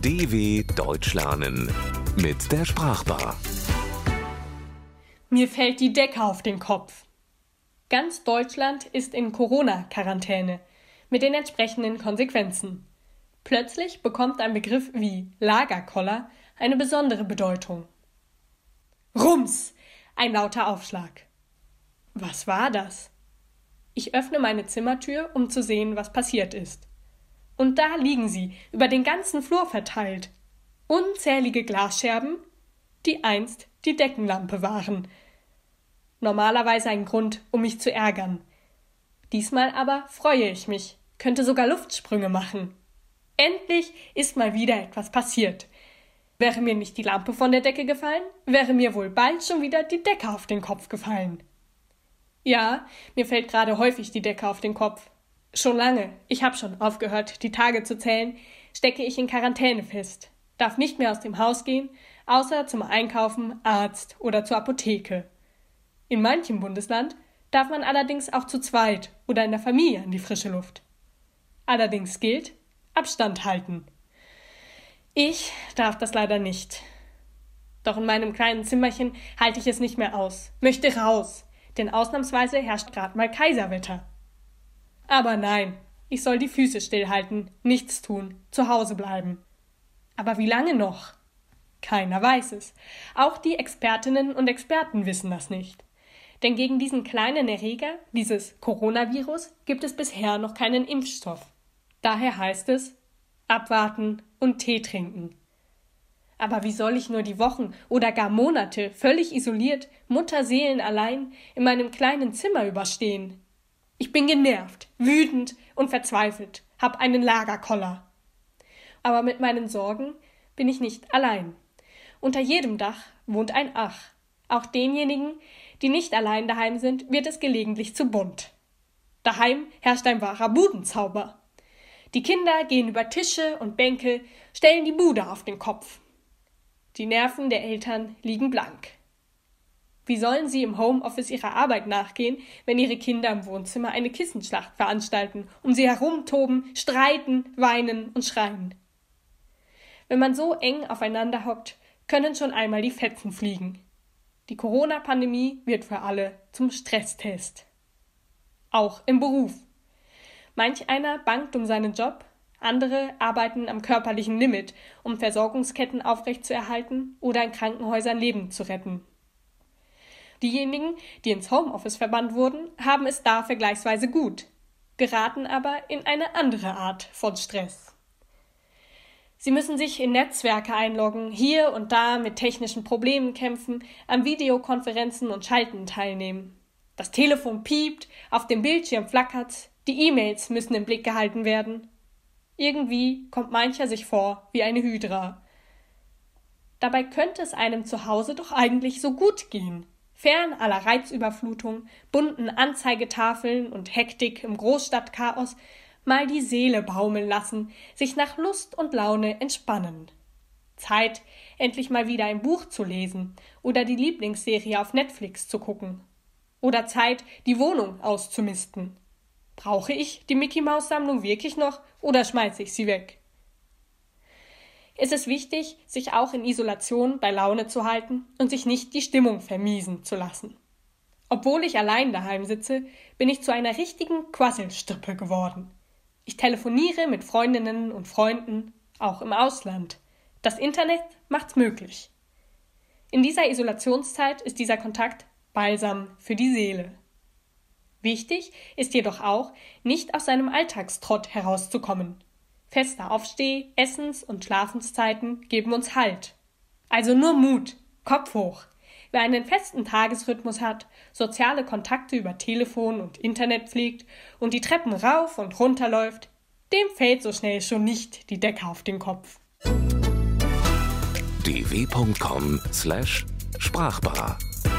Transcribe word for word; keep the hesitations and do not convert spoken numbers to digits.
D W Deutsch lernen mit der Sprachbar. Mir fällt die Decke auf den Kopf. Ganz Deutschland ist in Corona-Quarantäne mit den entsprechenden Konsequenzen. Plötzlich bekommt ein Begriff wie Lagerkoller eine besondere Bedeutung. Rums! Ein lauter Aufschlag. Was war das? Ich öffne meine Zimmertür, um zu sehen, was passiert ist. Und da liegen sie, über den ganzen Flur verteilt. Unzählige Glasscherben, die einst die Deckenlampe waren. Normalerweise ein Grund, um mich zu ärgern. Diesmal aber freue ich mich, könnte sogar Luftsprünge machen. Endlich ist mal wieder etwas passiert. Wäre mir nicht die Lampe von der Decke gefallen, wäre mir wohl bald schon wieder die Decke auf den Kopf gefallen. Ja, mir fällt gerade häufig die Decke auf den Kopf. Schon lange, ich habe schon aufgehört, die Tage zu zählen, stecke ich in Quarantäne fest, darf nicht mehr aus dem Haus gehen, außer zum Einkaufen, Arzt oder zur Apotheke. In manchem Bundesland darf man allerdings auch zu zweit oder in der Familie an die frische Luft. Allerdings gilt, Abstand halten. Ich darf das leider nicht. Doch in meinem kleinen Zimmerchen halte ich es nicht mehr aus, möchte raus, denn ausnahmsweise herrscht gerade mal Kaiserwetter. Aber nein, ich soll die Füße stillhalten, nichts tun, zu Hause bleiben. Aber wie lange noch? Keiner weiß es. Auch die Expertinnen und Experten wissen das nicht. Denn gegen diesen kleinen Erreger, dieses Coronavirus, gibt es bisher noch keinen Impfstoff. Daher heißt es, abwarten und Tee trinken. Aber wie soll ich nur die Wochen oder gar Monate völlig isoliert, mutterseelenallein in meinem kleinen Zimmer überstehen? Ich bin genervt, wütend und verzweifelt, hab einen Lagerkoller. Aber mit meinen Sorgen bin ich nicht allein. Unter jedem Dach wohnt ein Ach. Auch denjenigen, die nicht allein daheim sind, wird es gelegentlich zu bunt. Daheim herrscht ein wahrer Budenzauber. Die Kinder gehen über Tische und Bänke, stellen die Bude auf den Kopf. Die Nerven der Eltern liegen blank. Wie sollen sie im Homeoffice ihrer Arbeit nachgehen, wenn ihre Kinder im Wohnzimmer eine Kissenschlacht veranstalten, um sie herumtoben, streiten, weinen und schreien? Wenn man so eng aufeinander hockt, können schon einmal die Fetzen fliegen. Die Corona-Pandemie wird für alle zum Stresstest. Auch im Beruf. Manch einer bangt um seinen Job, andere arbeiten am körperlichen Limit, um Versorgungsketten aufrechtzuerhalten oder in Krankenhäusern Leben zu retten. Diejenigen, die ins Homeoffice verbannt wurden, haben es da vergleichsweise gut, geraten aber in eine andere Art von Stress. Sie müssen sich in Netzwerke einloggen, hier und da mit technischen Problemen kämpfen, an Videokonferenzen und Schalten teilnehmen. Das Telefon piept, auf dem Bildschirm flackert's, die E-Mails müssen im Blick gehalten werden. Irgendwie kommt mancher sich vor wie eine Hydra. Dabei könnte es einem zu Hause doch eigentlich so gut gehen. Fern aller Reizüberflutung, bunten Anzeigetafeln und Hektik im Großstadtchaos, mal die Seele baumeln lassen, sich nach Lust und Laune entspannen. Zeit, endlich mal wieder ein Buch zu lesen oder die Lieblingsserie auf Netflix zu gucken. Oder Zeit, die Wohnung auszumisten. Brauche ich die Mickey-Maus-Sammlung wirklich noch oder schmeiße ich sie weg? Es ist wichtig, sich auch in Isolation bei Laune zu halten und sich nicht die Stimmung vermiesen zu lassen. Obwohl ich allein daheim sitze, bin ich zu einer richtigen Quasselstrippe geworden. Ich telefoniere mit Freundinnen und Freunden, auch im Ausland. Das Internet macht's möglich. In dieser Isolationszeit ist dieser Kontakt Balsam für die Seele. Wichtig ist jedoch auch, nicht aus seinem Alltagstrott herauszukommen. Feste Aufsteh-, Essens- und Schlafenszeiten geben uns Halt. Also nur Mut, Kopf hoch. Wer einen festen Tagesrhythmus hat, soziale Kontakte über Telefon und Internet pflegt und die Treppen rauf und runter läuft, dem fällt so schnell schon nicht die Decke auf den Kopf. d w punkt com slash sprachbar